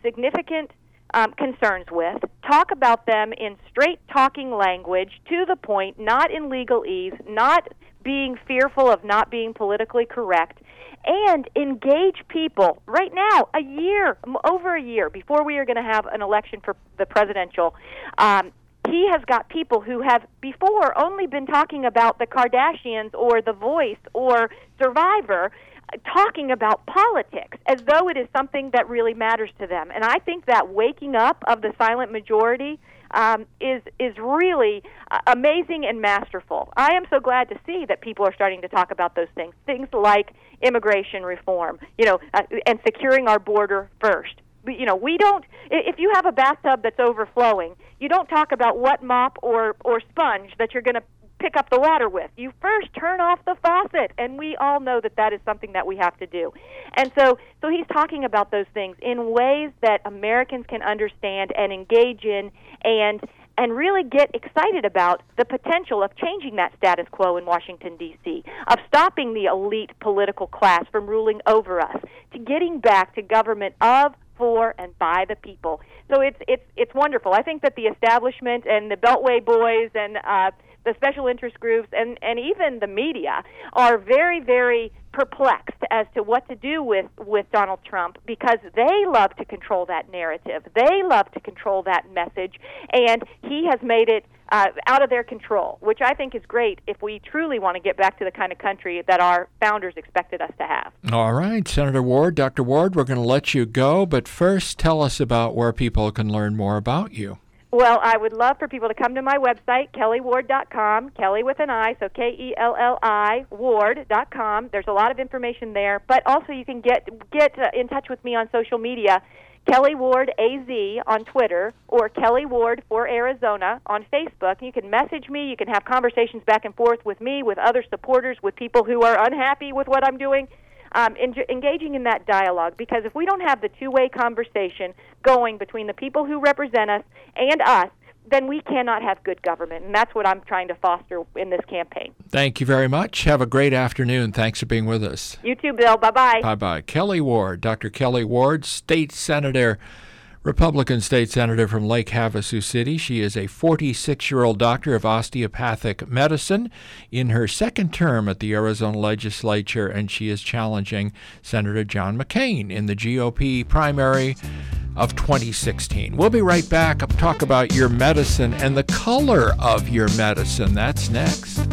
significant um, concerns with, talk about them in straight talking language, to the point, not in legalese, not being fearful of not being politically correct, and engage people right now, a year, over a year before we are going to have an election for the presidential. Um, he has got people who have before only been talking about the Kardashians or The Voice or Survivor, talking about politics as though it is something that really matters to them. And I think that waking up of the silent majority um, is is really uh, amazing and masterful. I am so glad to see that people are starting to talk about those things, things like immigration reform, you know, uh, and securing our border first. You know, we don't, if you have a bathtub that's overflowing, you don't talk about what mop or, or sponge that you're going to pick up the water with. You first turn off the faucet, and we all know that that is something that we have to do. And so, so he's talking about those things in ways that Americans can understand and engage in, and and really get excited about the potential of changing that status quo in Washington, D C, of stopping the elite political class from ruling over us, to getting back to government of, for, and by the people. So it's it's it's wonderful. I think that the establishment and the Beltway boys and uh, the special interest groups and, and even the media are very, very perplexed as to what to do with, with Donald Trump, because they love to control that narrative. They love to control that message, and he has made it uh, out of their control, which I think is great if we truly want to get back to the kind of country that our founders expected us to have. All right, Senator Ward, Doctor Ward, we're going to let you go, but first tell us about where people can learn more about you. Well, I would love for people to come to my website, kelly ward dot com, Kelly with an I, so K E L L I, ward dot com. There's a lot of information there, but also you can get get uh, in touch with me on social media, Kelly Ward A Z on Twitter, or Kelly Ward for Arizona on Facebook. You can message me. You can have conversations back and forth with me, with other supporters, with people who are unhappy with what I'm doing. Um, en- engaging in that dialogue, because if we don't have the two-way conversation going between the people who represent us and us, then we cannot have good government, and that's what I'm trying to foster in this campaign. Thank you very much. Have a great afternoon. Thanks for being with us. You too, Bill. Bye-bye. Bye-bye. Kelly Ward, Doctor Kelly Ward, State Senator, Republican State Senator from Lake Havasu City. She is a forty-six-year-old doctor of osteopathic medicine in her second term at the Arizona legislature, and she is challenging Senator John McCain in the G O P primary of twenty sixteen. We'll be right back to talk about your medicine and the color of your medicine. That's next.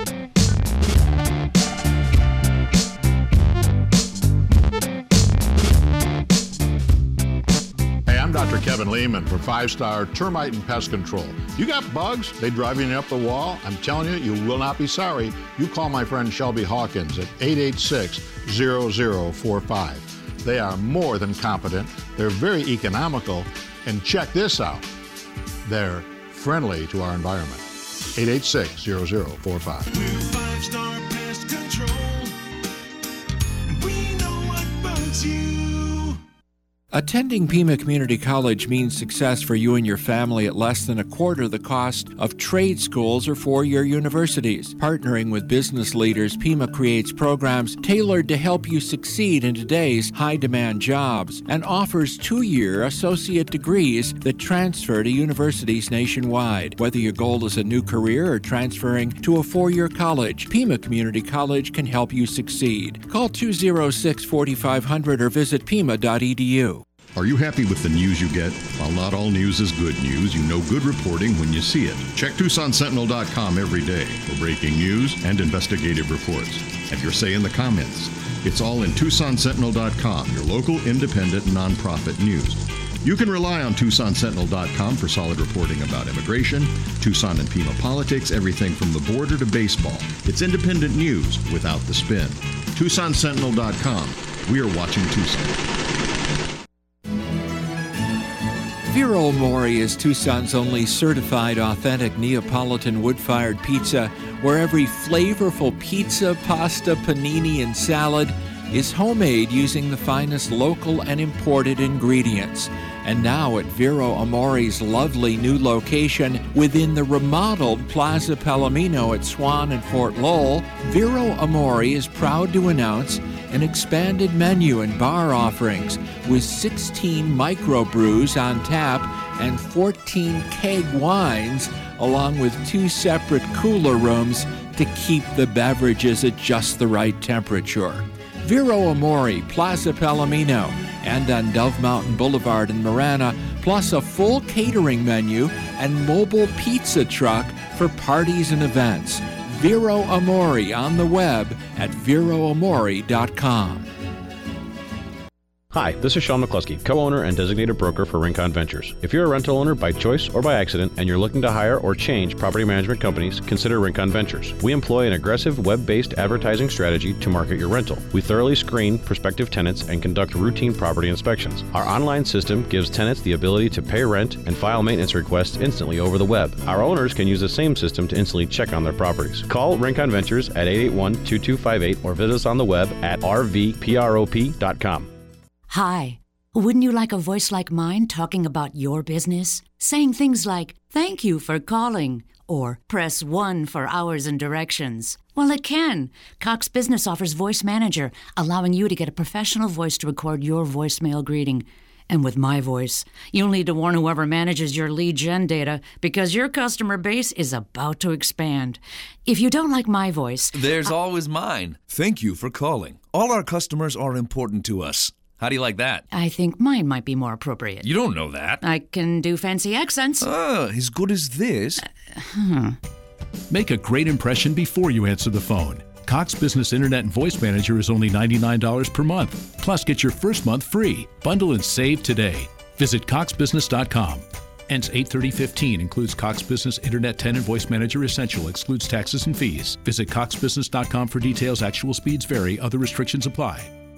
I'm Doctor Kevin Lehman for Five Star Termite and Pest Control. You got bugs? They driving you up the wall? I'm telling you, you will not be sorry. You call my friend Shelby Hawkins at eight eight six, zero zero four five. They are more than competent. They're very economical. And check this out. They're friendly to our environment. eight eight six, zero zero four five. We're Five Star Pest Control, and we know what bugs you. Attending Pima Community College means success for you and your family at less than a quarter the cost of trade schools or four-year universities. Partnering with business leaders, Pima creates programs tailored to help you succeed in today's high-demand jobs and offers two-year associate degrees that transfer to universities nationwide. Whether your goal is a new career or transferring to a four-year college, Pima Community College can help you succeed. Call two oh six, four five zero zero or visit pima dot e d u. Are you happy with the news you get? While not all news is good news, you know good reporting when you see it. Check Tucson Sentinel dot com every day for breaking news and investigative reports. Have your say in the comments. It's all in Tucson Sentinel dot com, your local independent nonprofit news. You can rely on Tucson Sentinel dot com for solid reporting about immigration, Tucson and Pima politics, everything from the border to baseball. It's independent news without the spin. Tucson Sentinel dot com. We are watching Tucson. Vero Mori is Tucson's only certified authentic Neapolitan wood-fired pizza, where every flavorful pizza, pasta, panini, and salad is homemade using the finest local and imported ingredients. And now at Vero Amori's lovely new location within the remodeled Plaza Palomino at Swan and Fort Lowell, Vero Amori is proud to announce an expanded menu and bar offerings with sixteen microbrews on tap and fourteen keg wines, along with two separate cooler rooms to keep the beverages at just the right temperature. Vero Amori, Plaza Palomino, and on Dove Mountain Boulevard in Marana, plus a full catering menu and mobile pizza truck for parties and events. Vero Amori on the web at vero amori dot com. Hi, this is Sean McCluskey, co-owner and designated broker for Rincon Ventures. If you're a rental owner by choice or by accident and you're looking to hire or change property management companies, consider Rincon Ventures. We employ an aggressive web-based advertising strategy to market your rental. We thoroughly screen prospective tenants and conduct routine property inspections. Our online system gives tenants the ability to pay rent and file maintenance requests instantly over the web. Our owners can use the same system to instantly check on their properties. Call Rincon Ventures at eight eight one, two two five eight or visit us on the web at r v prop dot com. Hi. Wouldn't you like a voice like mine talking about your business? Saying things like, "Thank you for calling," or "Press one for hours and directions." Well, it can. Cox Business offers Voice Manager, allowing you to get a professional voice to record your voicemail greeting. And with my voice, you'll need to warn whoever manages your lead gen data because your customer base is about to expand. If you don't like my voice... There's I- always mine. Thank you for calling. All our customers are important to us. How do you like that? I think mine might be more appropriate. You don't know that. I can do fancy accents. Ah, as good as this. Uh, hmm. Make a great impression before you answer the phone. Cox Business Internet and Voice Manager is only ninety-nine dollars per month. Plus, get your first month free. Bundle and save today. Visit cox business dot com. Ends eight thirty fifteen. Includes Cox Business Internet ten and Voice Manager Essential. Excludes taxes and fees. Visit cox business dot com for details. Actual speeds vary. Other restrictions apply.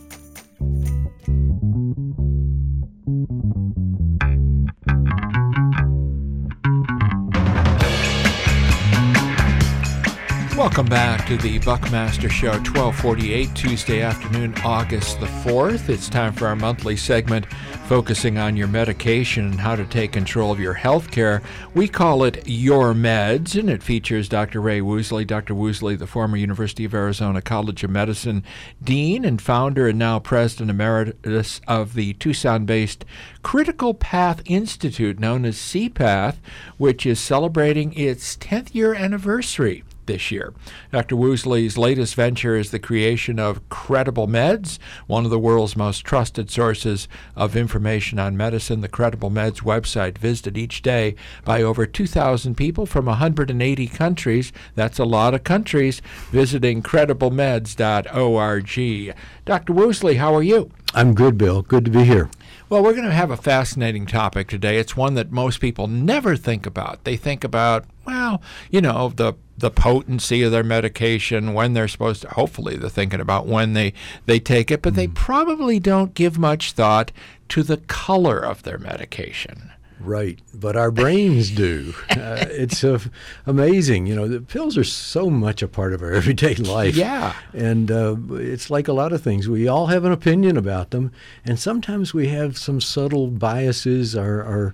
Welcome back to the Buckmaster Show, twelve forty-eight, Tuesday afternoon, August the fourth. It's time for our monthly segment focusing on your medication and how to take control of your health care. We call it Your Meds, and it features Doctor Ray Woosley. Doctor Woosley, the former University of Arizona College of Medicine dean and founder and now president emeritus of the Tucson-based Critical Path Institute, known as C PATH, which is celebrating its tenth year anniversary this year. Doctor Woosley's latest venture is the creation of Credible Meds, one of the world's most trusted sources of information on medicine. The Credible Meds website, visited each day by over two thousand people from one hundred eighty countries. That's a lot of countries visiting credible meds dot org. Doctor Woosley, how are you? I'm good, Bill. Good to be here. Well, we're going to have a fascinating topic today. It's one that most people never think about. They think about, well, you know, the the potency of their medication, when they're supposed to, hopefully they're thinking about when they, they take it, but mm. they probably don't give much thought to the color of their medication. Right, but our brains do. Uh, it's uh, amazing. You know, the pills are so much a part of our everyday life. Yeah. And uh, it's like a lot of things. We all have an opinion about them, and sometimes we have some subtle biases. Our, our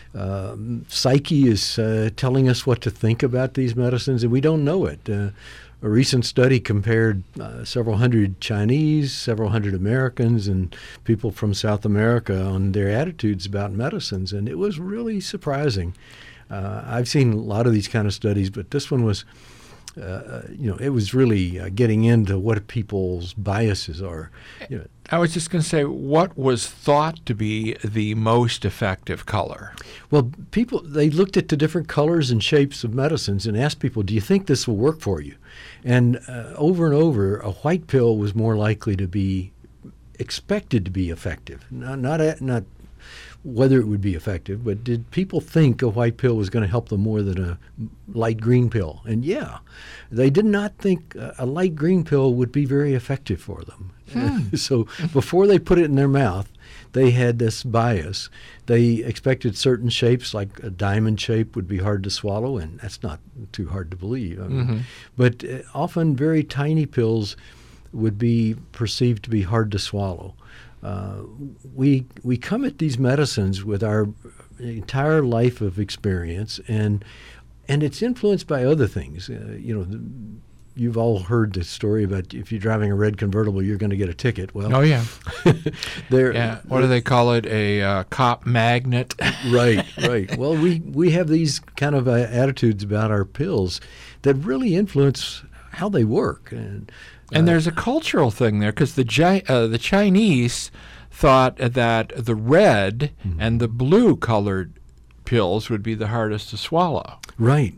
um, psyche is uh, telling us what to think about these medicines, and we don't know it. Uh, A recent study compared uh, several hundred Chinese, several hundred Americans, and people from South America on their attitudes about medicines, and it was really surprising. Uh, I've seen a lot of these kind of studies, but this one was, uh, you know, it was really uh, getting into what people's biases are. You know, I was just going to say, what was thought to be the most effective color? Well, people, they looked at the different colors and shapes of medicines and asked people, do you think this will work for you? And uh, over and over, a white pill was more likely to be expected to be effective. Not, not, not whether it would be effective, but did people think a white pill was going to help them more than a light green pill? And yeah, they did not think a light green pill would be very effective for them. Hmm. So before they put it in their mouth, they had this bias. They expected certain shapes, like a diamond shape would be hard to swallow, and that's not too hard to believe. I mean, mm-hmm. But uh, often very tiny pills would be perceived to be hard to swallow. Uh, we we come at these medicines with our entire life of experience, and and it's influenced by other things. Uh, you know, the, you've all heard the story about if you're driving a red convertible, you're going to get a ticket. Well, oh yeah, there. Yeah. What do they call it? A uh, cop magnet. Right, right. Well, we we have these kind of uh, attitudes about our pills that really influence how they work, and and there's a cultural thing there because the Gi- uh, the Chinese thought that the red mm-hmm. and the blue colored pills would be the hardest to swallow. Right.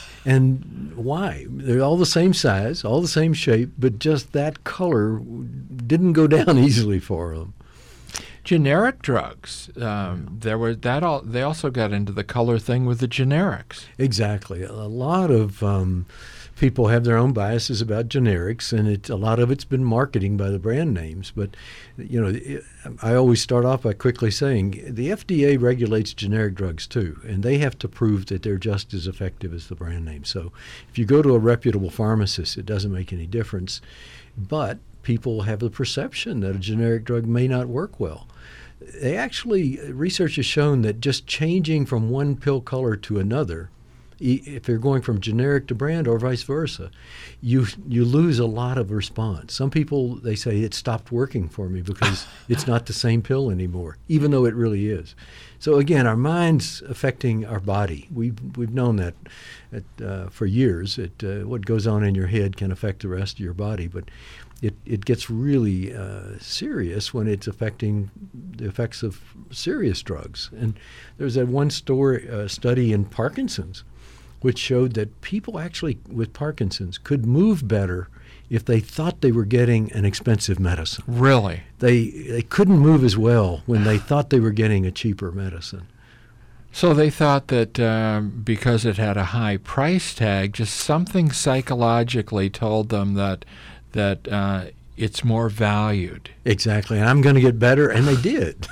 And why? They're all the same size, all the same shape, but just that color didn't go down easily for them. Generic drugs, um, there were that. All they also got into the color thing with the generics. Exactly. A lot of um, people have their own biases about generics, and it, a lot of it's been marketing by the brand names. But you know, it, I always start off by quickly saying the F D A regulates generic drugs too, and they have to prove that they're just as effective as the brand name. So if you go to a reputable pharmacist, it doesn't make any difference. But people have the perception that a generic drug may not work well. They actually, research has shown that just changing from one pill color to another, if you're going from generic to brand or vice versa, you you lose a lot of response. Some people, they say it stopped working for me because it's not the same pill anymore, even though it really is. So again, our mind's affecting our body. We've, we've known that at, uh, for years. It, uh, what goes on in your head can affect the rest of your body, but It, it gets really uh, serious when it's affecting the effects of serious drugs. And there's that one story, uh, study in Parkinson's, which showed that people actually with Parkinson's could move better if they thought they were getting an expensive medicine. Really? They, they couldn't move as well when they thought they were getting a cheaper medicine. So they thought that um, because it had a high price tag, just something psychologically told them that that uh, it's more valued. Exactly, and I'm going to get better, and they did.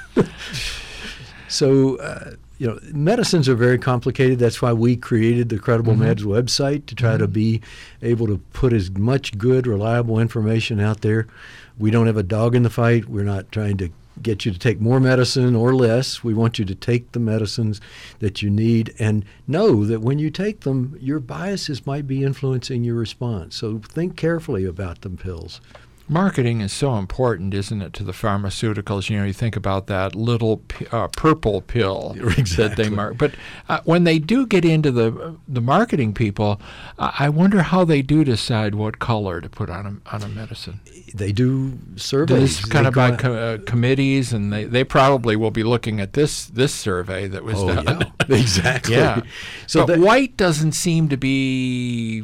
So, uh, you know, medicines are very complicated. That's why we created the Credible Mm-hmm. Meds website, to try Mm-hmm. to be able to put as much good, reliable information out there. We don't have a dog in the fight. We're not trying to get you to take more medicine or less. We want you to take the medicines that you need and know that when you take them, your biases might be influencing your response. So think carefully about them pills. Marketing is so important, isn't it, to the pharmaceuticals? You know, you think about that little p- uh, purple pill exactly. that they market. But uh, when they do get into the the marketing people, uh, I wonder how they do decide what color to put on a, on a medicine. They do surveys. This kind They of by go- co- uh, committees, and they, they probably will be looking at this this survey that was Oh, done. yeah, exactly. Yeah. So but that- white doesn't seem to be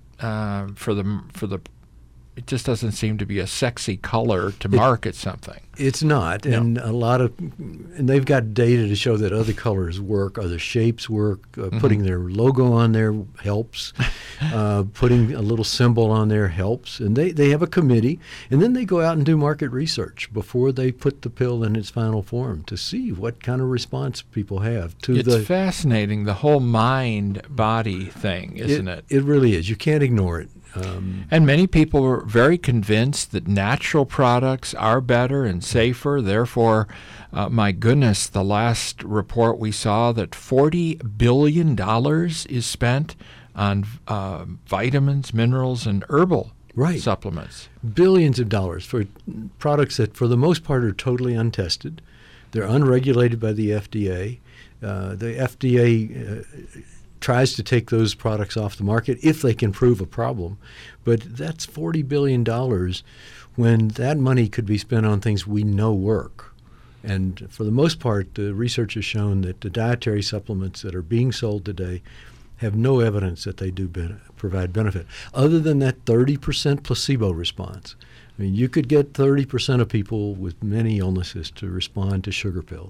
uh, for the for the. It just doesn't seem to be a sexy color to market something. It's not, No. and a lot of, and they've got data to show that other colors work, other shapes work. Uh, Mhm. Putting their logo on there helps. uh, putting a little symbol on there helps. And they, they have a committee, and then they go out and do market research before they put the pill in its final form to see what kind of response people have to It's the. fascinating, the whole mind-body thing, isn't it? It really is. You can't ignore it. Um, And many people were very convinced that natural products are better and safer. Therefore, uh, my goodness, the last report we saw that forty billion dollars is spent on uh, vitamins, minerals, and herbal Right. supplements. Billions of dollars for products that, for the most part, are totally untested. They're unregulated by the F D A. Uh, the F D A uh, tries to take those products off the market if they can prove a problem. But that's forty billion dollars when that money could be spent on things we know work. And for the most part, the research has shown that the dietary supplements that are being sold today have no evidence that they do ben- provide benefit, other than that thirty percent placebo response. I mean, you could get thirty percent of people with many illnesses to respond to sugar pills.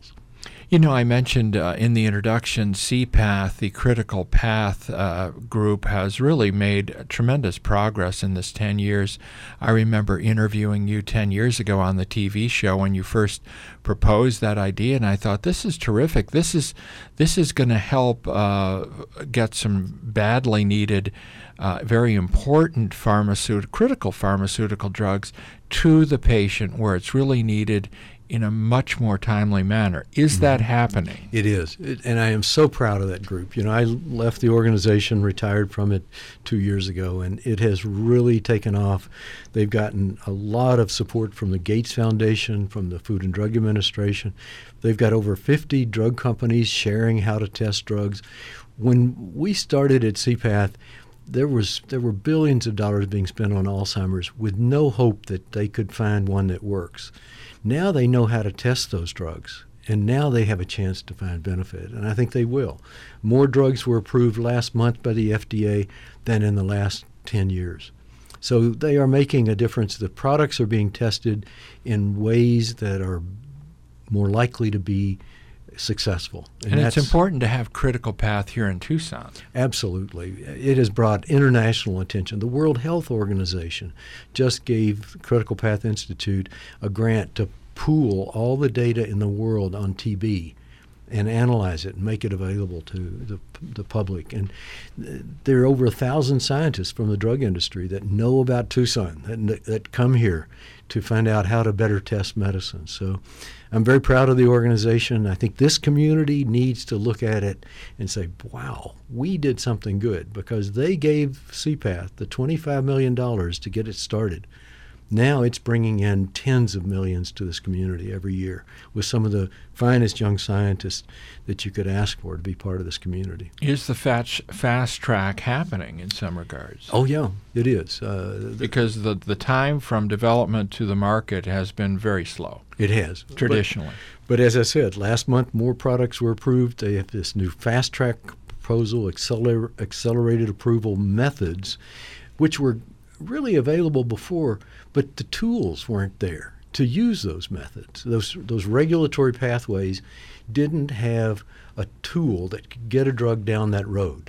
You know, I mentioned uh, in the introduction, C PATH, the Critical Path uh, group, has really made tremendous progress in this ten years. I remember interviewing you ten years ago on the T V show when you first proposed that idea, and I thought, this is terrific. This is this is going to help uh, get some badly needed, uh, very important pharmaceutical, critical pharmaceutical drugs to the patient where it's really needed in a much more timely manner. Is that happening? It is, it, and I am so proud of that group. You know, I left the organization, retired from it two years ago, and it has really taken off. They've gotten a lot of support from the Gates Foundation, from the Food and Drug Administration. They've got over fifty drug companies sharing how to test drugs. When we started at C PATH, there was there were billions of dollars being spent on Alzheimer's with no hope that they could find one that works. Now they know how to test those drugs, and now they have a chance to find benefit, and I think they will. More drugs were approved last month by the F D A than in the last ten years. So they are making a difference. The products are being tested in ways that are more likely to be successful. And, and it's important to have Critical Path here in Tucson. Absolutely. It has brought international attention. The World Health Organization just gave Critical Path Institute a grant to pool all the data in the world on T B and analyze it and make it available to the, the public. And there are over a thousand scientists from the drug industry that know about Tucson, that, that come here to find out how to better test medicine. So I'm very proud of the organization. I think this community needs to look at it and say, wow, we did something good, because they gave C PATH the twenty-five million dollars to get it started. Now it's bringing in tens of millions to this community every year with some of the finest young scientists that you could ask for to be part of this community. Is the fast, fast track happening in some regards? Oh, yeah, it is. Uh, because the, the time from development to the market has been very slow. It has. Traditionally. But, but as I said, last month more products were approved. They have this new fast track proposal, acceler- accelerated approval methods, which were really available before, but the tools weren't there to use those methods. Those those regulatory pathways didn't have a tool that could get a drug down that road.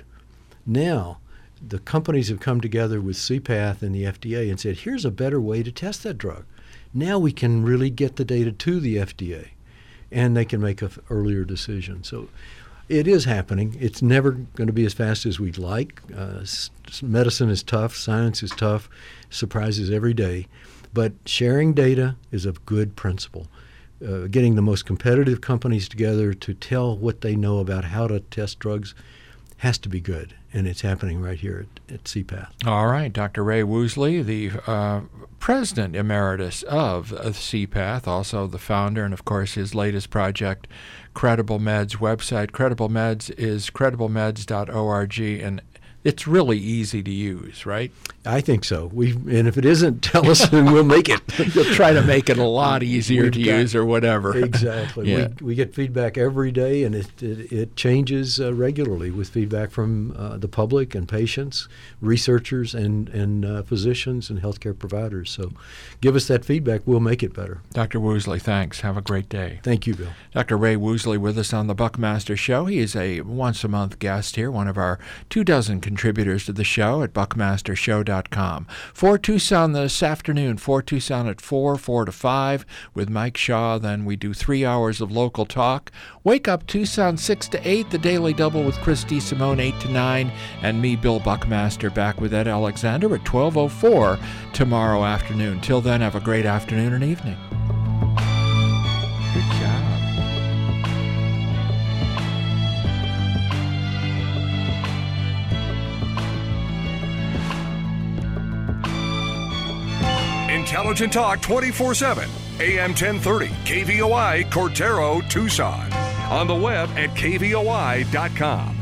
Now, the companies have come together with C PATH and the F D A and said, here's a better way to test that drug. Now we can really get the data to the F D A, and they can make an f- earlier decision. So it is happening. It's never going to be as fast as we'd like. Uh, s- medicine is tough. Science is tough. Surprises every day. But sharing data is a good principle. Uh, getting the most competitive companies together to tell what they know about how to test drugs has to be good, and it's happening right here at, at C PATH. All right. Doctor Ray Woosley, the uh, president emeritus of uh, C PATH, also the founder, and of course his latest project, Credible Meds website. Credible Meds is credible meds dot org, and it's really easy to use, right? I think so. We and if it isn't, tell us and we'll make it. You'll try to make it a lot easier We've to got, use or whatever. Exactly. Yeah. We, we get feedback every day, and it it, it changes uh, regularly with feedback from uh, the public and patients, researchers, and and uh, physicians and healthcare providers. So, give us that feedback. We'll make it better. Doctor Woosley, thanks. Have a great day. Thank you, Bill. Doctor Ray Woosley with us on the Buckmaster Show. He is a once-a-month guest here, one of our two dozen contributors to the show at buckmaster show dot com. For Tucson this afternoon, for Tucson at four, four to five with Mike Shaw. Then we do three hours of local talk. Wake Up Tucson six to eight, the Daily Double with Christy Simone eight to nine, and me, Bill Buckmaster, back with Ed Alexander at twelve oh four tomorrow afternoon. Till then, have a great afternoon and evening. Good job. Intelligent Talk twenty-four seven, A M ten thirty, K V O I, Cortero, Tucson. On the web at K V O I dot com.